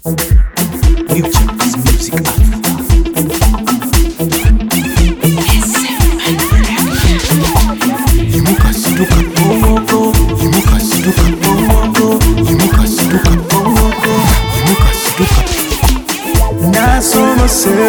New Chapters Music Africa. Imuka siduka bongo, imuka siduka bongo, imuka siduka bongo, imuka siduka. Nasoma se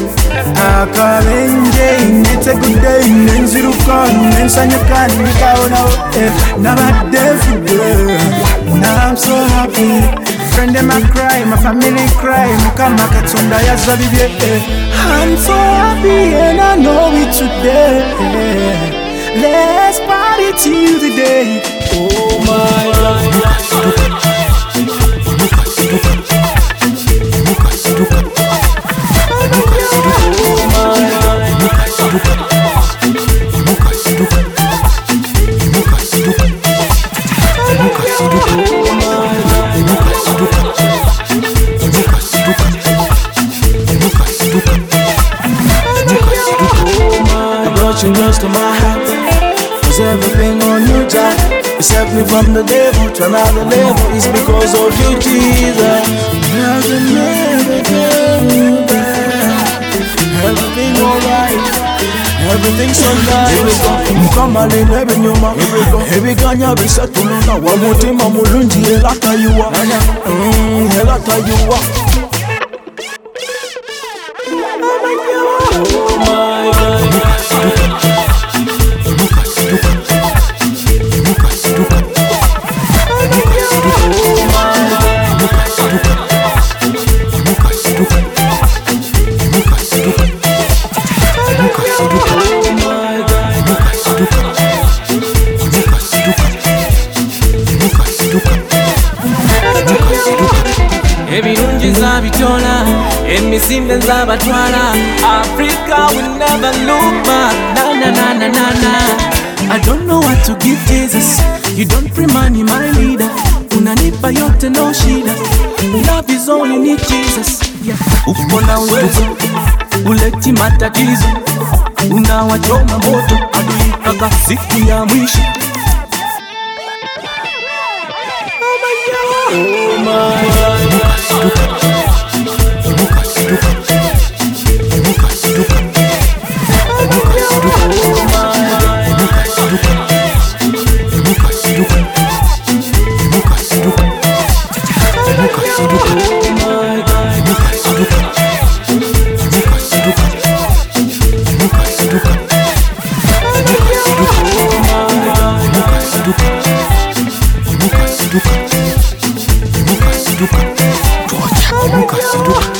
akabenje nete good day nenziruka nensanyuka nikaona nabadde fude. Now I'm so happy. Friend them a cry, my family cry. Mukama katonda yazabibye. I'm so happy and I know it today. Let's party till the day. Oh my God. Imuka siduka, imuka siduka, imuka siduka, imuka siduka, imuka siduka, imuka siduka, imuka siduka, imuka siduka, imuka siduka, imuka siduka, imuka siduka. I brought you close to my heart. Cause everything on you, Jack. You set me from the devil to another level. It's because of you, Jesus. Nothing ever do that. Everything alright. Everything's so nice. Mukama lebe nyuma. Ebiganya bisatuluna. Wamutima mulungi elata yuwa. Elata yuwa. Oh my God. Imuka siduka, imuka siduka, imuka siduka, imuka siduka, imuka siduka, imuka siduka, imuka siduka, imuka siduka, imuka siduka, imuka siduka, imuka siduka. Ebirungi zabitola, emisinde zabatwala. Africa will never look back. Na na na na na na. I don't know what to give Jesus. You don't free money, my leader. Unanipa yote no shida. Love is all you need, Jesus. Yeah. Uko na uwezo, uleti matatizo. Unawachoma moto adui mpaka siku ya mwisho. Oh my God. Imuka siduka, imuka siduka, imuka siduka, imuka siduka, imuka siduka, imuka siduka, imuka siduka, imuka siduka, imuka siduka, imuka siduka, imuka siduka, imuka siduka, imuka siduka, imuka siduka, imuka siduka.